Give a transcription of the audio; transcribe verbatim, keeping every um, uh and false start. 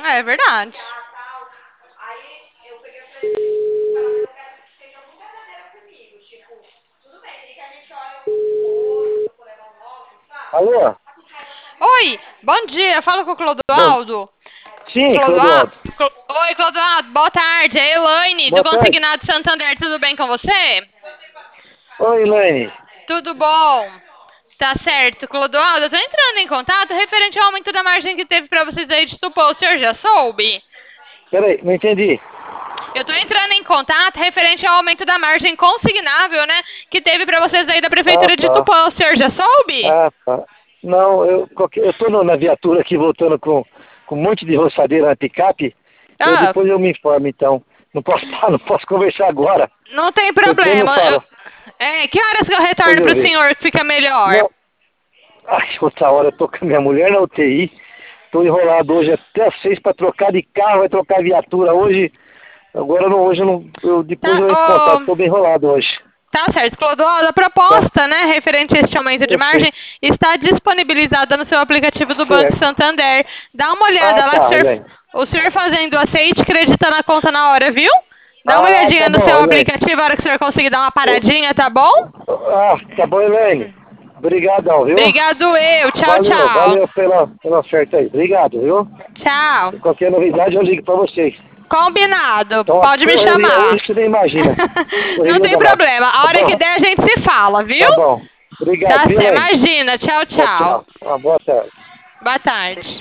É verdade. Alô? Oi, bom dia. Fala com o Bom, Clodoaldo. sim, Clodoaldo. Clodoaldo. Clo- Oi, Clodoaldo. Boa tarde. É Elaine, do Boa tarde. Consignado Santander. Tudo bem com você? Oi, Elaine. Tudo bom. Tá certo. Clodoaldo, eu tô entrando em contato referente ao aumento da margem que teve pra vocês aí de Tupã. O senhor já soube? Peraí, não entendi. Eu tô entrando em contato referente ao aumento da margem consignável, né? Que teve pra vocês aí da Ah, Prefeitura de tá. Tupã. O senhor já soube? Ah, tá. Não, eu, qualquer- eu tô no- na viatura aqui voltando com, com um monte de roçadeira na picape. Eu Ah, depois eu me informo, então. Não posso, não posso conversar agora. não tem Depois não problema. falo. Eu- É, que horas que eu Depois retorno eu pro vejo. senhor que fica melhor? Não. Ai, outra hora eu tô com a minha mulher na U T I. Tô enrolado hoje até às seis para trocar de carro, vai trocar viatura hoje. Agora não, hoje eu não. Eu, depois Tá, eu entro em contato, ô, tô bem enrolado hoje. tá certo, Clodoaldo. A Tá? proposta, né, referente a este aumento de Eu sei. margem, está disponibilizada no seu aplicativo do Banco Certo. Santander. Dá uma Ah, olhada lá, que o tá, senhor, Elaine. o senhor fazendo o aceite, acredita na conta na hora, viu? Dá uma Ah, olhadinha tá no bom, seu Elaine. aplicativo, a hora que o senhor conseguir dar uma Ô, paradinha, tá bom? Ah, tá bom, Elaine. Obrigadão, viu? Obrigado eu. Tchau, Valeu, tchau. valeu pela, pela oferta aí. Obrigado, viu? Tchau. Qualquer novidade eu ligo pra vocês. Combinado. Então a Pode me correria chamar. hoje que você nem imagina. Não Correria tem danada. problema. A Tá hora que bom? der, a gente se fala, viu? Tá bom. Obrigado, Tá viu, certo. Elaine? Imagina. Tchau, Tchau, tchau. tchau. Uma boa tarde. Boa tarde.